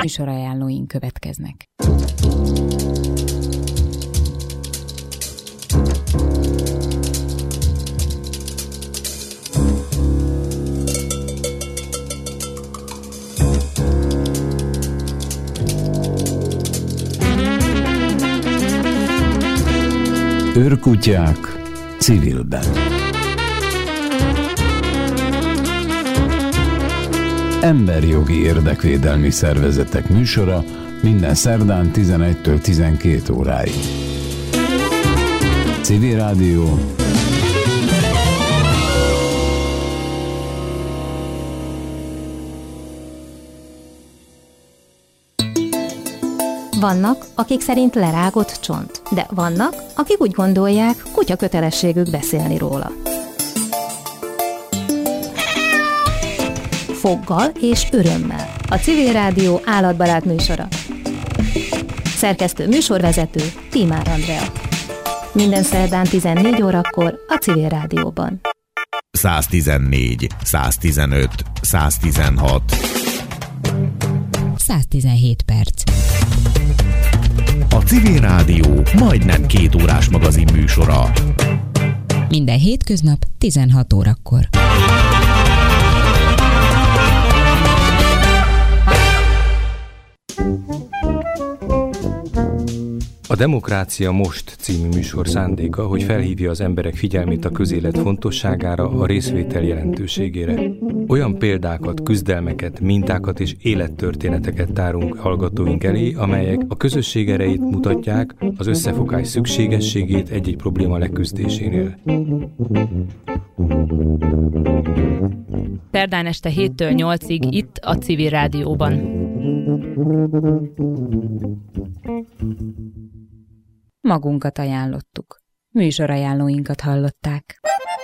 Műsorajánlóink következnek. Őrkutyák civilben. Emberjogi érdekvédelmi szervezetek műsora minden szerdán 11-től 12 óráig. Civil Rádió. Vannak, akik szerint lerágott csont, de vannak, akik úgy gondolják, kutya kötelességük beszélni róla. Foggal és örömmel. A Civil Rádió állatbarát műsora. Szerkesztő műsorvezető Tímár Andrea. Minden szerdán 14 órakor a Civil Rádióban. 114, 115, 116. 117 perc. A Civil Rádió majdnem 2 órás magazin műsora. Minden hétköznap 16 órakor. A Demokrácia Most című műsor szándéka, hogy felhívja az emberek figyelmét a közélet fontosságára, a részvétel jelentőségére. Olyan példákat, küzdelmeket, mintákat és élettörténeteket tárunk hallgatóink elé, amelyek a közösség erejét mutatják, az összefogás szükségességét egy-egy probléma leküzdésénél. Szerdán este 7-től 8-ig itt a Civil Rádióban. Magunkat ajánlottuk. Műsorajánlóinkat hallották.